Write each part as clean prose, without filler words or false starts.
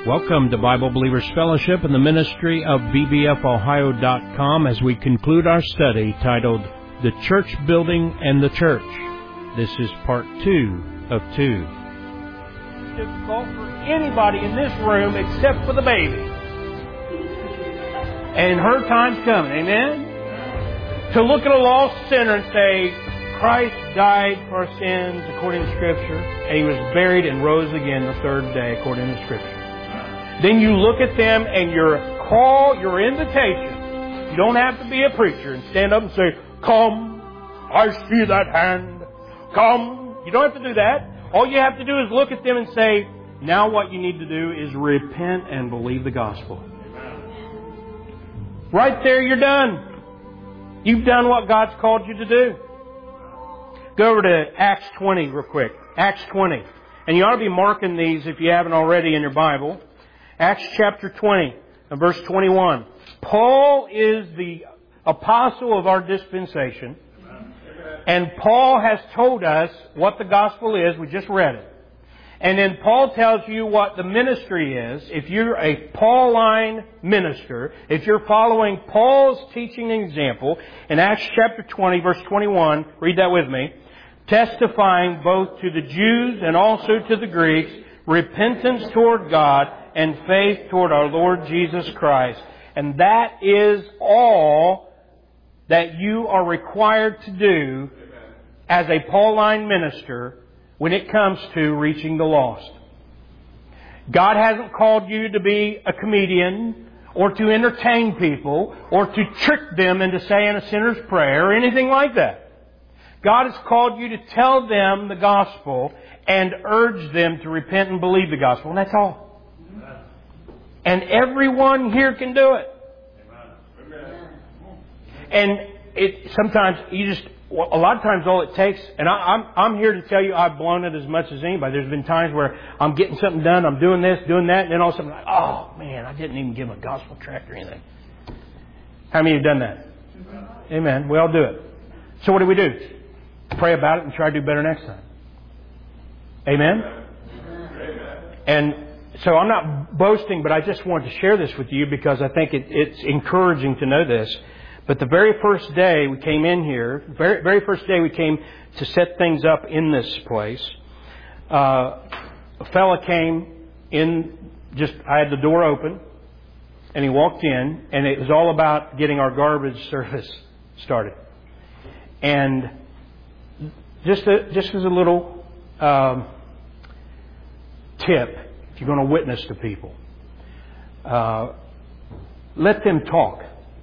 Welcome to Bible Believers Fellowship and the ministry of bbfohio.com as we conclude our study titled The Church Building and the Church. This is part 2 of 2. It's difficult for anybody in this room except for the baby. And her time's coming, amen? To look at a lost sinner and say, Christ died for our sins according to Scripture, and He was buried and rose again the third day according to Scripture. Then you look at them and your call, your invitation. You don't have to be a preacher and stand up and say, "Come, I see that hand. Come." You don't have to do that. All you have to do is look at them and say, now what you need to do is repent and believe the gospel. Right there, you're done. You've done what God's called you to do. Go over to Acts 20 real quick. Acts 20. And you ought to be marking these if you haven't already in your Bible. Acts chapter 20 and verse 21. Paul is the apostle of our dispensation. And Paul has told us what the gospel is. We just read it. And then Paul tells you what the ministry is. If you're a Pauline minister, if you're following Paul's teaching and example, in Acts chapter 20 verse 21, read that with me, testifying both to the Jews and also to the Greeks, repentance toward God and faith toward our Lord Jesus Christ. And that is all that you are required to do as a Pauline minister when it comes to reaching the lost. God hasn't called you to be a comedian or to entertain people or to trick them into saying a sinner's prayer or anything like that. God has called you to tell them the gospel and urge them to repent and believe the gospel. And that's all. And everyone here can do it. And sometimes a lot of times all it takes, and I'm here to tell you I've blown it as much as anybody. There's been times where I'm getting something done, I'm doing this, doing that, and then all of a sudden I'm like, oh man, I didn't even give them a gospel tract or anything. How many have done that? Amen. We all do it. So what do? Pray about it and try to do better next time. Amen? And so I'm not boasting, but I just wanted to share this with you because I think it's encouraging to know this. But the very first day we came in here, very first day we came to set things up in this place, a fella came in, I had the door open, and he walked in, and it was all about getting our garbage service started. And just as a little tip, if you're going to witness to people, let them talk.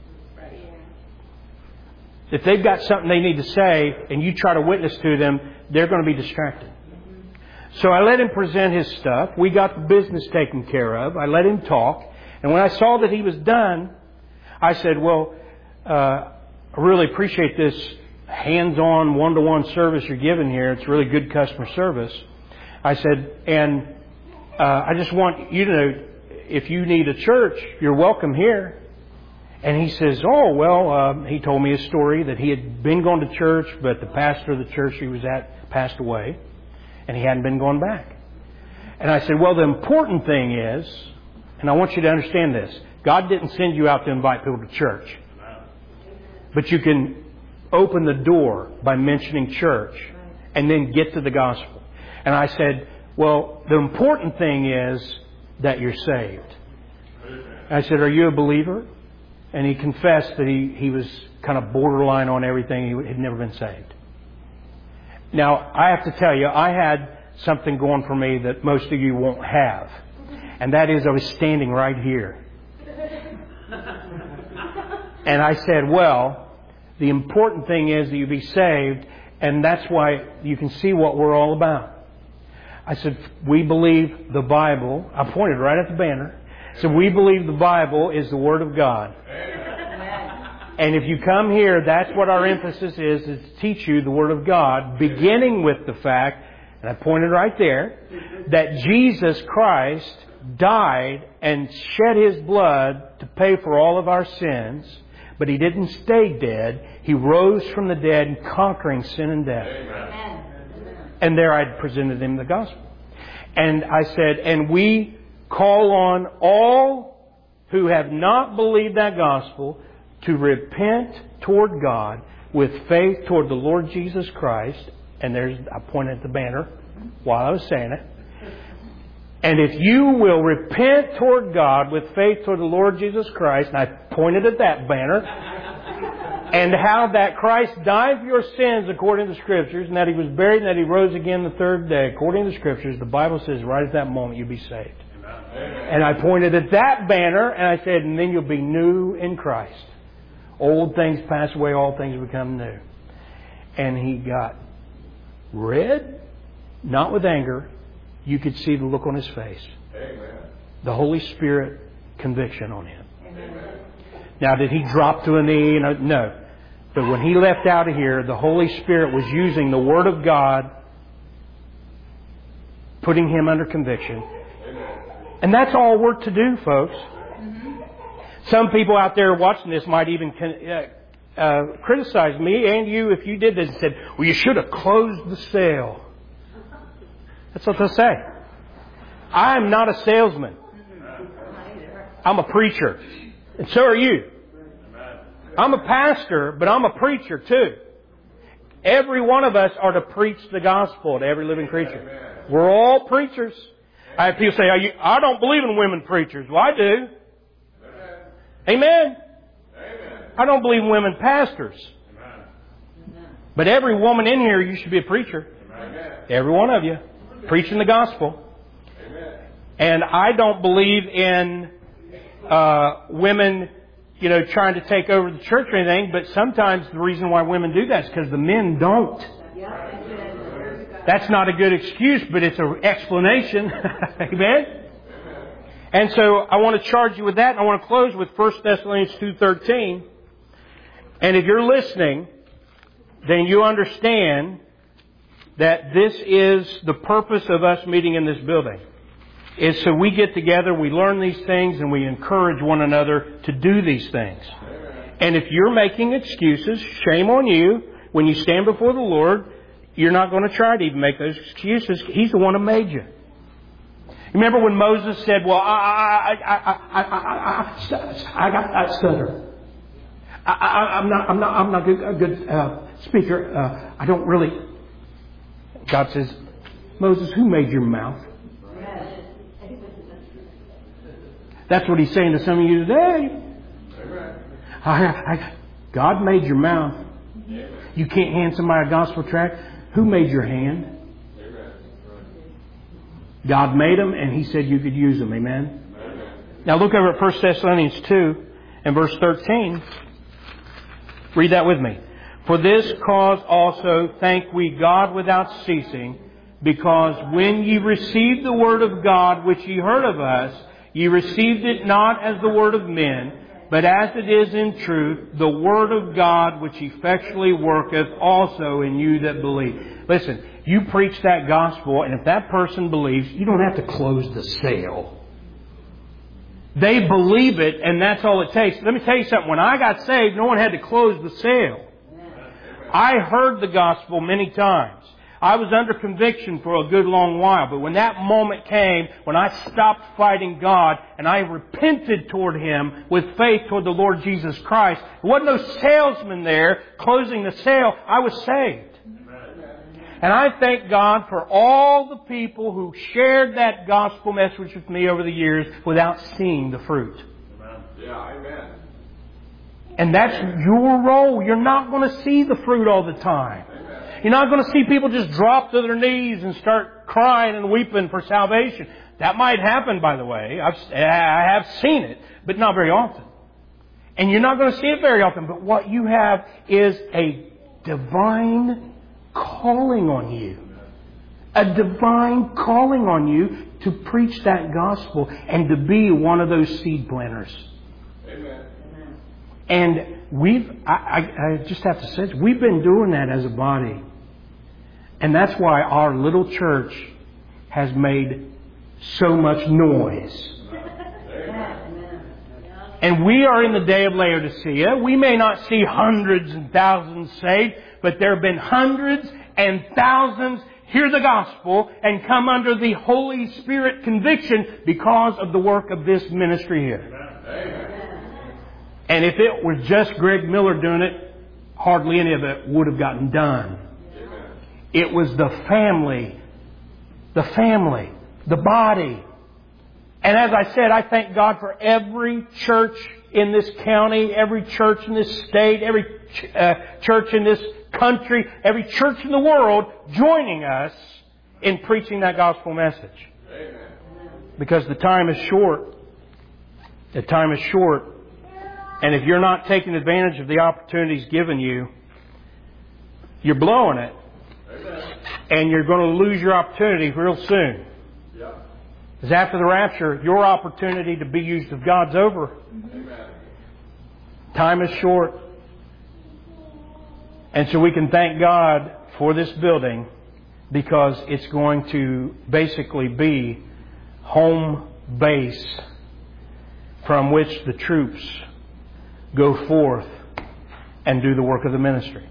If they've got something they need to say and you try to witness to them, they're going to be distracted. So I let him present his stuff. We got the business taken care of. I let him talk. And when I saw that he was done, I said, well, I really appreciate this hands-on, one-to-one service you're giving here. It's really good customer service. I said, and I just want you to know, if you need a church, you're welcome here. And he says, he told me a story that he had been going to church, but the pastor of the church he was at passed away, and he hadn't been going back. And I said, well, the important thing is, and I want you to understand this, God didn't send you out to invite people to church. But you can open the door by mentioning church and then get to the gospel. And I said, well, the important thing is that you're saved. I said, are you a believer? And he confessed that he was kind of borderline on everything. He had never been saved. Now, I have to tell you, I had something going for me that most of you won't have. And that is I was standing right here. And I said, well, the important thing is that you be saved. And that's why you can see what we're all about. I said, we believe the Bible. I pointed right at the banner. So we believe the Bible is the Word of God. And if you come here, that's what our emphasis is to teach you the Word of God, beginning with the fact, and I pointed right there, that Jesus Christ died and shed His blood to pay for all of our sins, but He didn't stay dead. He rose from the dead, conquering sin and death. And there I presented Him the gospel. And I said, and we call on all who have not believed that gospel to repent toward God with faith toward the Lord Jesus Christ. And I pointed at the banner while I was saying it. And if you will repent toward God with faith toward the Lord Jesus Christ, and I pointed at that banner, and how that Christ died for your sins according to the Scriptures, and that He was buried, and that He rose again the third day according to the Scriptures, the Bible says right at that moment you'll be saved. Amen. And I pointed at that banner, and I said, and then you'll be new in Christ. Old things pass away, all things become new. And he got red, not with anger. You could see the look on his face. Amen. The Holy Spirit conviction on him. Amen. Now, did he drop to a knee? No. But when he left out of here, the Holy Spirit was using the Word of God, putting him under conviction. Amen. And that's all we're to do, folks. Mm-hmm. Some people out there watching this might even criticize me and you if you did this and said, well, you should have closed the sale. That's what they'll say. I'm not a salesman. I'm a preacher. And so are you. I'm a pastor, but I'm a preacher too. Every one of us are to preach the gospel to every living creature. We're all preachers. I have people say, I don't believe in women preachers. Well, I do. Amen. I don't believe in women pastors. But every woman in here, you should be a preacher. Every one of you. Preaching the gospel. And I don't believe in women, trying to take over the church or anything. But sometimes the reason why women do that is because the men don't. That's not a good excuse, but it's an explanation. Amen. And so I want to charge you with that. And I want to close with 1 Thessalonians 2:13. And if you're listening, then you understand that this is the purpose of us meeting in this building. Is so we get together, we learn these things, and we encourage one another to do these things. And if you're making excuses, shame on you. When you stand before the Lord, you're not going to try to even make those excuses. He's the one who made you. Remember when Moses said, well, I stutter. I'm not a good speaker. I don't really. God says, Moses, who made your mouth? That's what He's saying to some of you today. God made your mouth. You can't hand somebody a gospel tract. Who made your hand? God made them, and He said you could use them. Amen? Now look over at 1 Thessalonians 2 and verse 13. Read that with me. For this cause also thank we God without ceasing, because when ye received the word of God which ye heard of us, ye received it not as the word of men, but as it is in truth, the word of God which effectually worketh also in you that believe. Listen, you preach that gospel, and if that person believes, you don't have to close the sale. They believe it, and that's all it takes. Let me tell you something. When I got saved, no one had to close the sale. I heard the gospel many times. I was under conviction for a good long while. But when that moment came, when I stopped fighting God and I repented toward Him with faith toward the Lord Jesus Christ, there wasn't no salesman there closing the sale. I was saved. And I thank God for all the people who shared that gospel message with me over the years without seeing the fruit. Yeah, amen. And that's your role. You're not going to see the fruit all the time. You're not going to see people just drop to their knees and start crying and weeping for salvation. That might happen, by the way. I have seen it, but not very often. And you're not going to see it very often. But what you have is a divine calling on you. A divine calling on you to preach that gospel and to be one of those seed planters. Amen. And I just have to say, we've been doing that as a body. And that's why our little church has made so much noise. And we are in the day of Laodicea. We may not see hundreds and thousands saved, but there have been hundreds and thousands hear the gospel and come under the Holy Spirit conviction because of the work of this ministry here. Amen. And if it was just Greg Miller doing it, hardly any of it would have gotten done. Amen. It was the family, the body. And as I said, I thank God for every church in this county, every church in this state, every church in this country, every church in the world joining us in preaching that gospel message. Amen. Because the time is short. The time is short. And if you're not taking advantage of the opportunities given you, you're blowing it. Amen. And you're going to lose your opportunity real soon. Yeah. Because after the rapture, your opportunity to be used of God's over. Amen. Time is short. And so we can thank God for this building because it's going to basically be home base from which the troops go forth and do the work of the ministry.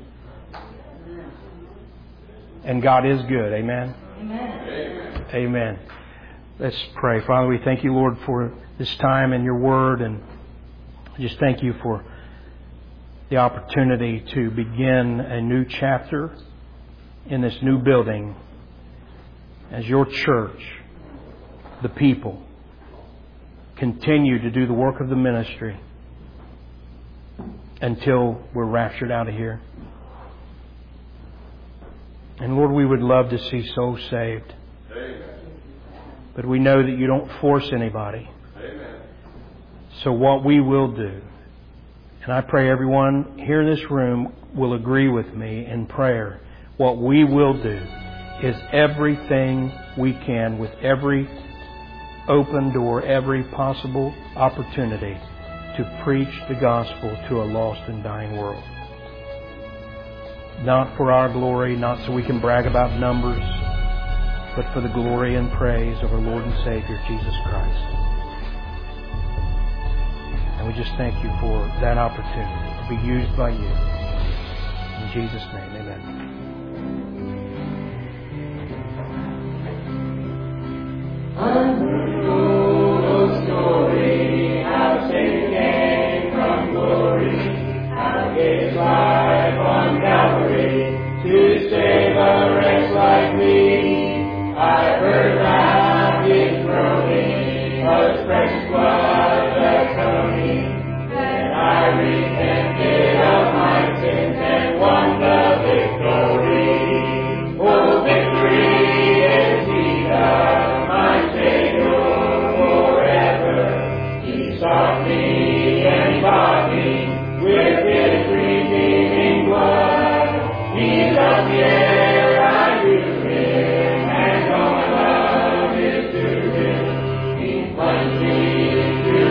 And God is good. Amen? Amen. Amen. Let's pray. Father, we thank you, Lord, for this time and your word. And just thank you for the opportunity to begin a new chapter in this new building as your church, the people, continue to do the work of the ministry until we're raptured out of here. And Lord, we would love to see souls saved. Amen. But we know that you don't force anybody. Amen. So what we will do, and I pray everyone here in this room will agree with me in prayer, what we will do is everything we can with every open door, every possible opportunity to preach the gospel to a lost and dying world. Not for our glory, not so we can brag about numbers, but for the glory and praise of our Lord and Savior, Jesus Christ. And we just thank you for that opportunity to be used by you. In Jesus' name, amen. Untold story, how Satan came from glory, how His life on Calvary to save a wretch like me. I've heard loud His groaning, of His precious blood atoning. Then I repented of my sins and won the victory. Oh, victory is He of my Savior forever. He sought me and bought me with His redeeming blood. He loves me ere I knew Him, and all my love is to Him. He plunged me into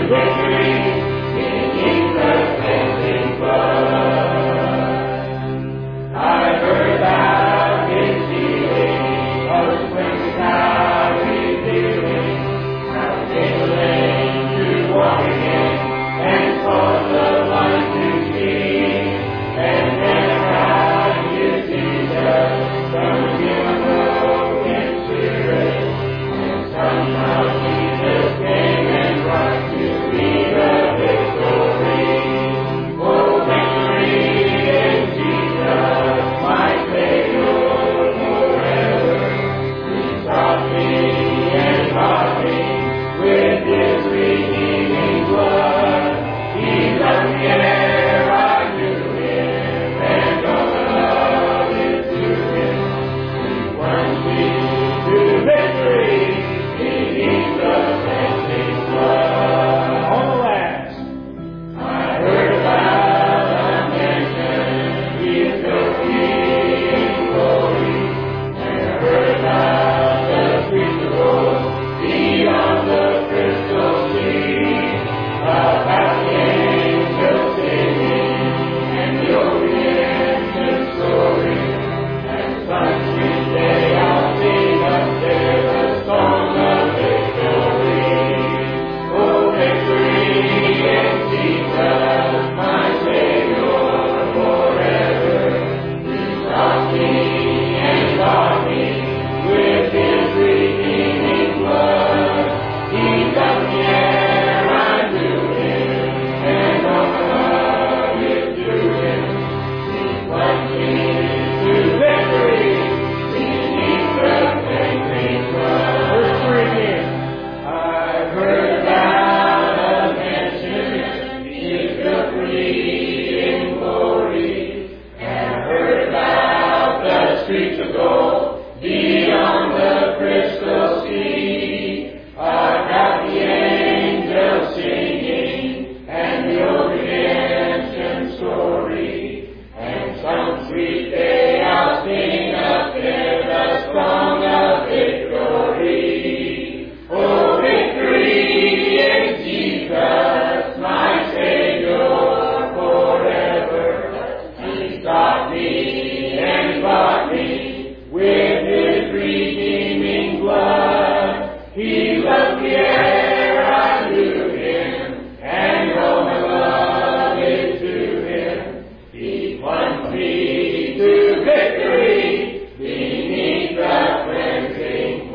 He looked the air I knew Him, and all my love is to Him. He plunged me to victory beneath the cleansing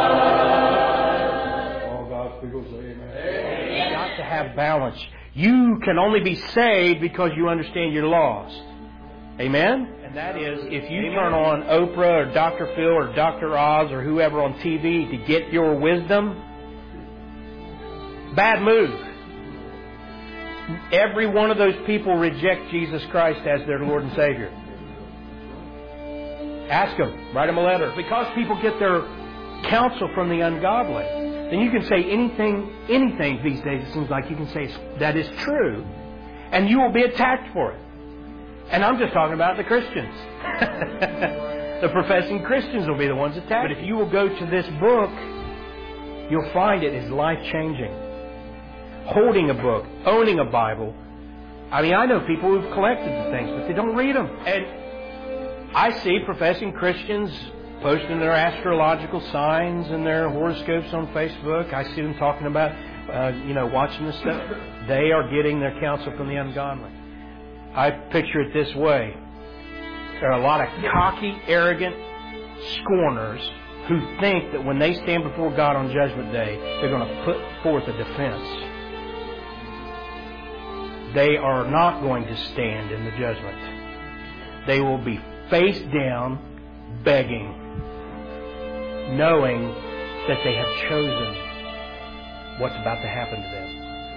flood. All God's people say amen. You've got to have balance. You can only be saved because you understand you're lost. Amen? And that is, if you turn on Oprah or Dr. Phil or Dr. Oz or whoever on TV to get your wisdom, bad move. Every one of those people reject Jesus Christ as their Lord and Savior. Ask them. Write them a letter. Because people get their counsel from the ungodly, then you can say anything these days. It seems like you can say that is true, and you will be attacked for it. And I'm just talking about the Christians. The professing Christians will be the ones attacked. But if you will go to this book, you'll find it is life-changing. Holding a book, owning a Bible. I mean, I know people who've collected the things, but they don't read them. And I see professing Christians posting their astrological signs and their horoscopes on Facebook. I see them talking about, watching this stuff. They are getting their counsel from the ungodly. I picture it this way. There are a lot of cocky, arrogant scorners who think that when they stand before God on Judgment Day, they're going to put forth a defense. They are not going to stand in the judgment. They will be face down, begging, knowing that they have chosen what's about to happen to them.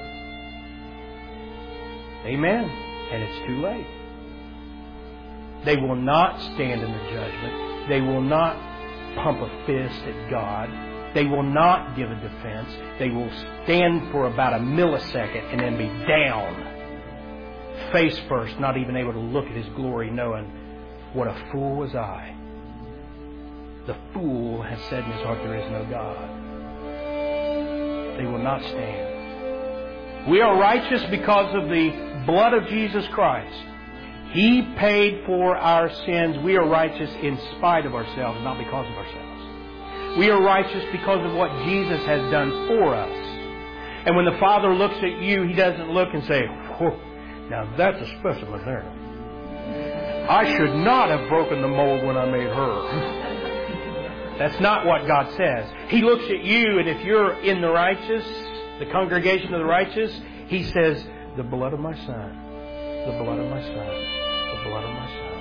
Amen. And it's too late. They will not stand in the judgment. They will not pump a fist at God. They will not give a defense. They will stand for about a millisecond and then be down. Face first, not even able to look at His glory, knowing, what a fool was I. The fool has said in his heart, there is no God. They will not stand. We are righteous because of the blood of Jesus Christ. He paid for our sins. We are righteous in spite of ourselves, not because of ourselves. We are righteous because of what Jesus has done for us. And when the Father looks at you, He doesn't look and say, "Whoa, now that's a specimen there. I should not have broken the mold when I made her." That's not what God says. He looks at you, and if you're in the righteous, the congregation of the righteous, He says, the blood of my Son, the blood of my Son, the blood of my Son.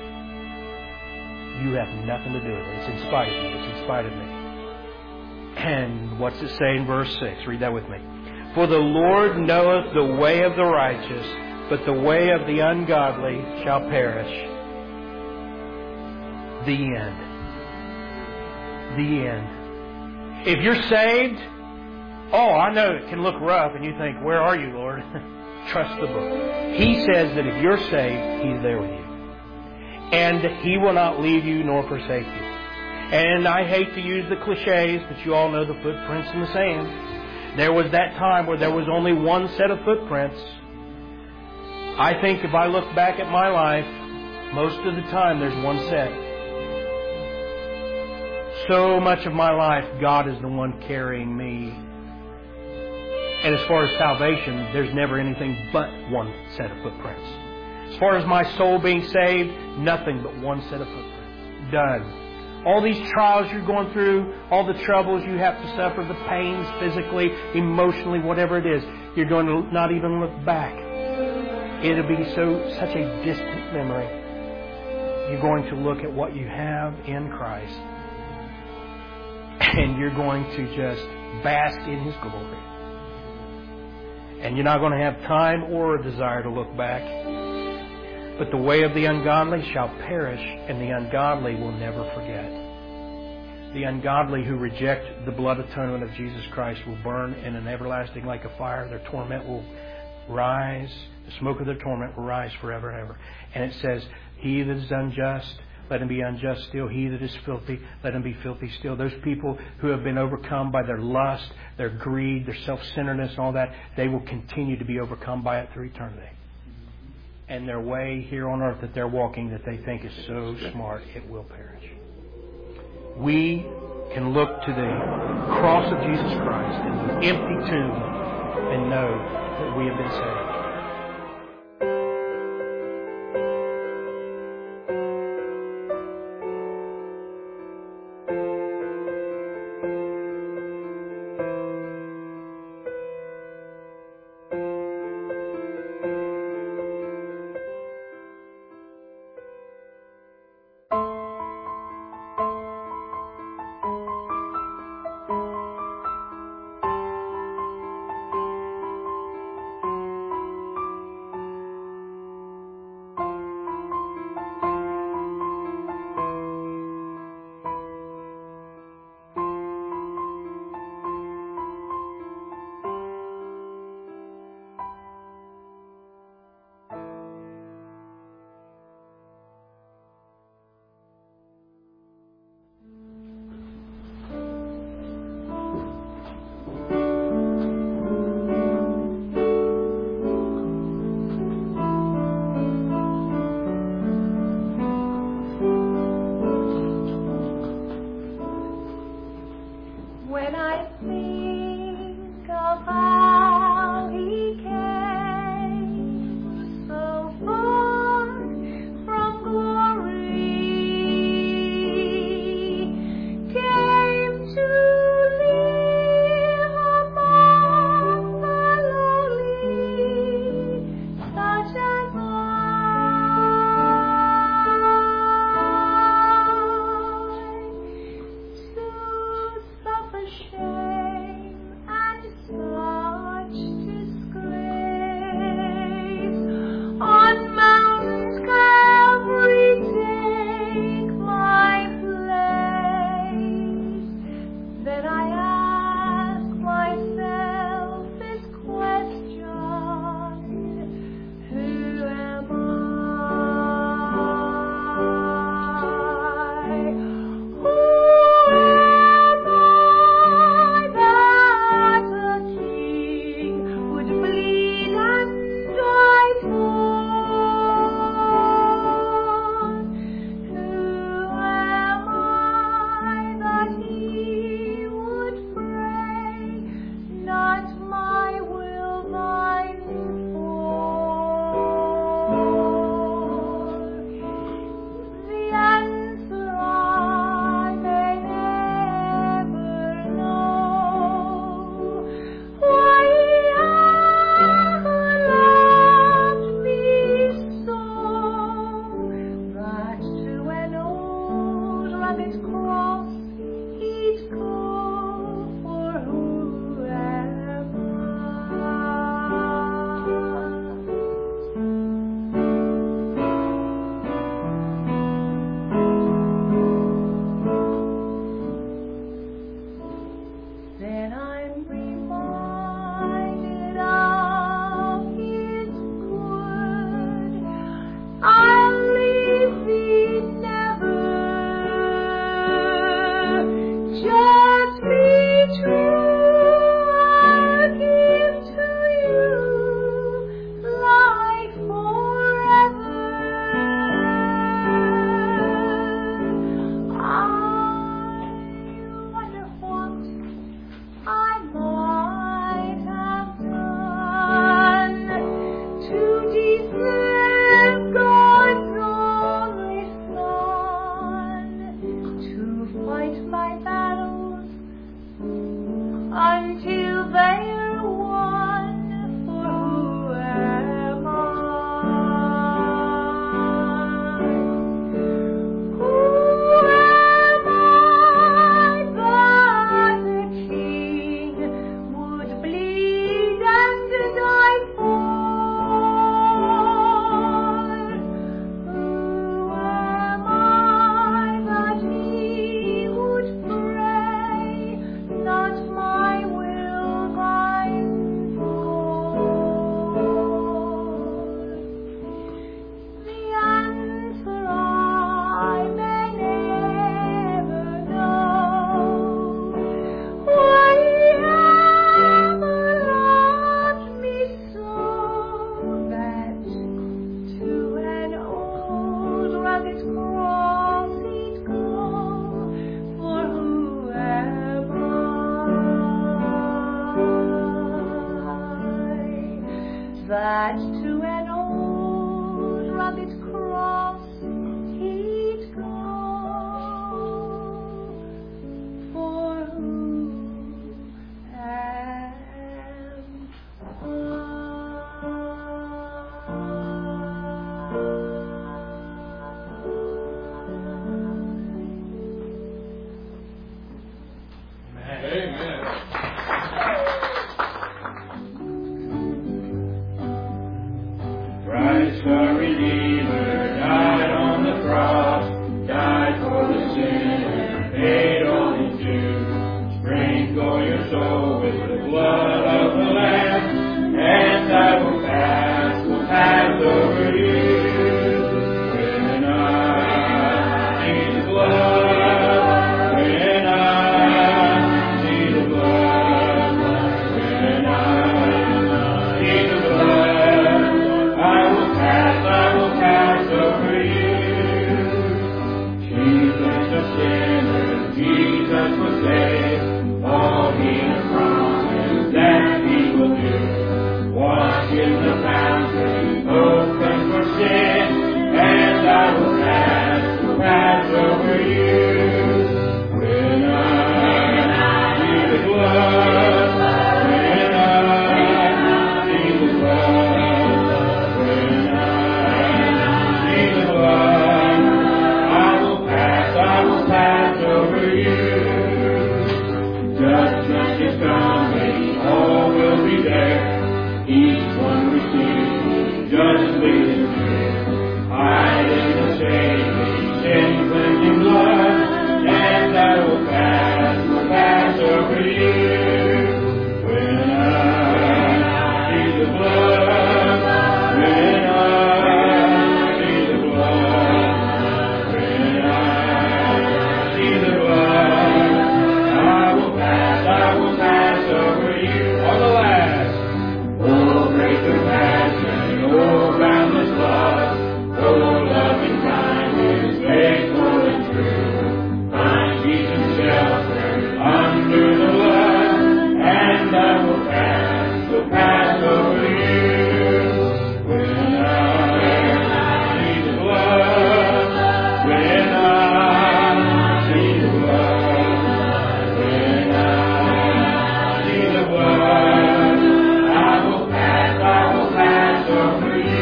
You have nothing to do with it. It's in spite of you. It's in spite of me. And what's it say in verse 6? Read that with me. For the Lord knoweth the way of the righteous, but the way of the ungodly shall perish. The end. The end. If you're saved, I know it can look rough and you think, where are you, Lord? Trust the book. He says that if you're saved, He's there with you. And He will not leave you nor forsake you. And I hate to use the cliches, but you all know the footprints in the sand. There was that time where there was only one set of footprints. I think if I look back at my life, most of the time there's one set. So much of my life, God is the one carrying me. And as far as salvation, there's never anything but one set of footprints. As far as my soul being saved, nothing but one set of footprints. Done. All these trials you're going through, all the troubles you have to suffer, the pains physically, emotionally, whatever it is, you're going to not even look back. It'll be such a distant memory. You're going to look at what you have in Christ. And you're going to just bask in His glory. And you're not going to have time or a desire to look back. But the way of the ungodly shall perish, and the ungodly will never forget. The ungodly who reject the blood atonement of Jesus Christ will burn in an everlasting lake of fire. Their torment will rise. The smoke of their torment will rise forever and ever. And it says, he that is unjust, let him be unjust still. He that is filthy, let him be filthy still. Those people who have been overcome by their lust, their greed, their self-centeredness, and all that, they will continue to be overcome by it through eternity. And their way here on earth that they're walking that they think is so smart, it will perish. We can look to the cross of Jesus Christ and the empty tomb and know that we have been saved. When I think of how He came so far from glory, came to live among the lowly, such as I, to suffer shame attached to an old rugged cross he'd go. For who am Amen. Christ our Redeemer died on the cross, died for the sinner, paid all his due. Sprinkle your soul with the blood of the Lamb, and I will pass over you. When I see the blood, when I see the blood, when I see the blood, I will pass over you. Jesus a sinner, Jesus was saved, all he has promised that he will do. Wash in the fountain, open for sin, and I will pass over you. When I see the blood, when I see the blood, when I see the blood, I will pass over you. Judgment is coming, all will be there. Each one receives justly his due. Hide in the saving, sin-cleansing blood, and I will pass over you. When I see the blood, when I see the blood, when I see the blood, I will pass over you. On the last. Oh, great compassion, oh, boundless love, oh, loving kindness, faithful and true. Find peace and shelter under the blood, and I will pass over you. When I see the blood, when I see the blood, when I see the blood, I will pass over you.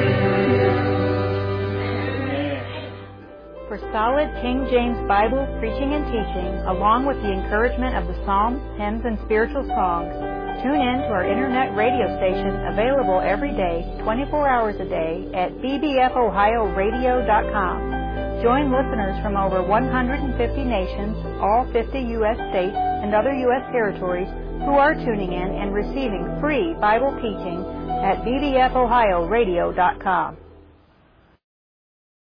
For solid King James Bible preaching and teaching, along with the encouragement of the Psalms, hymns, and spiritual songs, tune in to our internet radio station available every day, 24 hours a day at bbfohioradio.com. Join listeners from over 150 nations, all 50 U.S. states, and other U.S. territories who are tuning in and receiving free Bible teaching at bbfohioradio.com.